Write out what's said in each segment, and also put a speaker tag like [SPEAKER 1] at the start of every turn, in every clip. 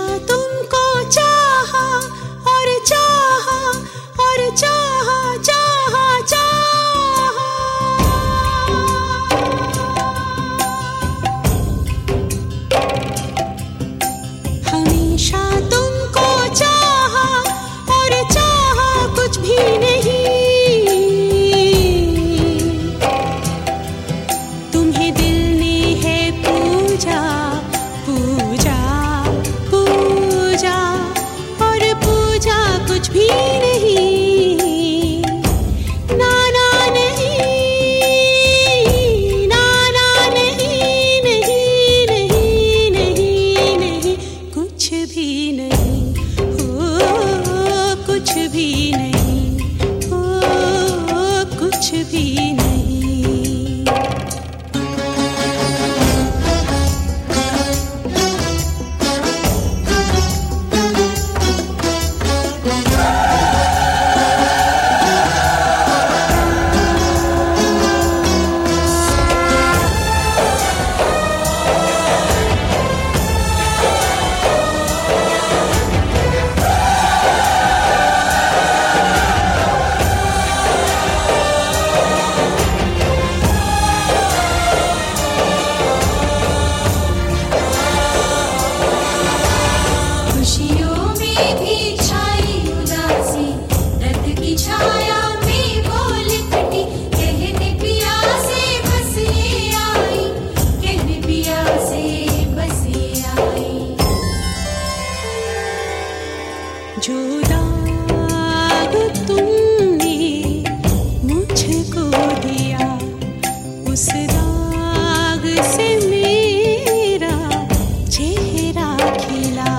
[SPEAKER 1] तुमको चाहा और चाहा और चाहा चाहा चाहा। हमेशा तुमको चाहा और चाहा कुछ भी नहीं। तुम्हें दिल ने है पूजा पूजा पूजा और पूजा कुछ भी नहीं। नाना नहीं, नाना नहीं, नहीं नहीं नहीं नहीं, कुछ भी नहीं, ओ कुछ भी नहीं, ओ कुछ भी नहीं। खुशियों में भी छाई उदासी, दर्द की छाया में वो लिपटी। कहने पिया से बस ये आई, कहने पिया से बस ये आई। जो दाग तुमने मुझको दिया, उस दाग से मेरा चेहरा खिला।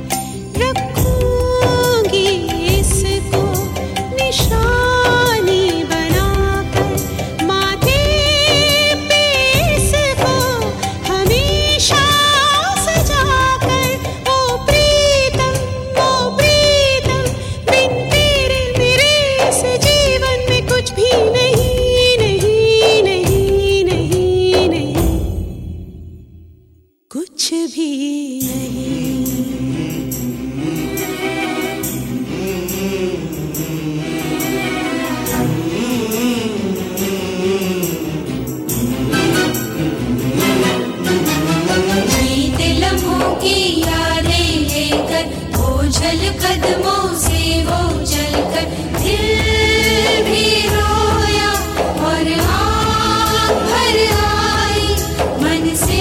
[SPEAKER 1] रखूंगी इसको निशानी बनाकर, माथे पे इसको हमेशा सजाकर। ओ प्रीतम बिन तेरे मेरे इस जीवन में कुछ भी नहीं नहीं नहीं नहीं नहीं, कुछ भी नहीं। बीते लम्हों की यादें लेकर, ओझल कदमों से वो चलकर। दिल भी रोया और आँख भर आई, मन से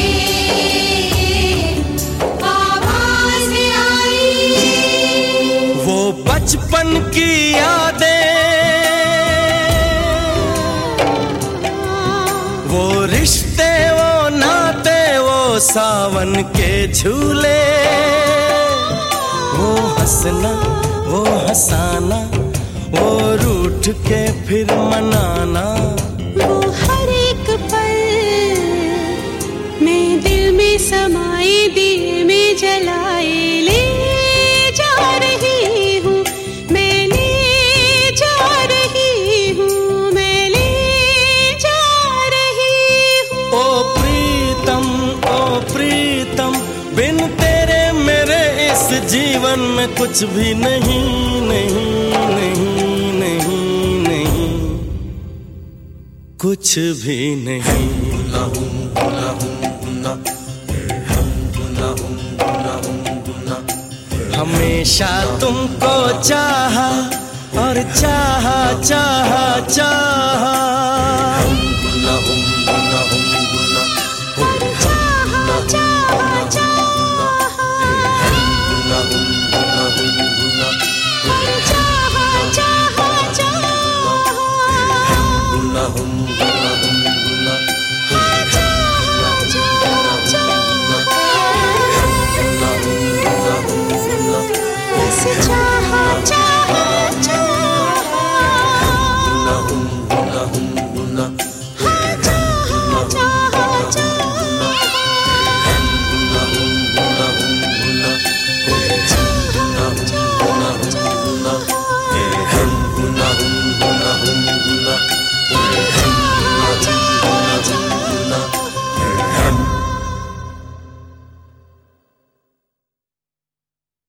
[SPEAKER 1] आवाज़ें आई।
[SPEAKER 2] वो बचपन की यादें, वो रिश्ते, वो नाते, वो सावन के झूले, वो हंसना, वो हंसाना, वो रूठ के फिर मनाना।
[SPEAKER 1] वो हर एक पल मैं दिल में समाए दिए में जलाए ले जा रही हूँ, मैं ले जा रही हूँ, मैं ले जा रही हूँ।
[SPEAKER 2] ओ प्रीतम बिन तेरे मेरे इस जीवन में कुछ भी नहीं नहीं नहीं नहीं नहीं, कुछ भी नहीं। हमेशा तुमको चाहा और चाहा चाहा चाहा।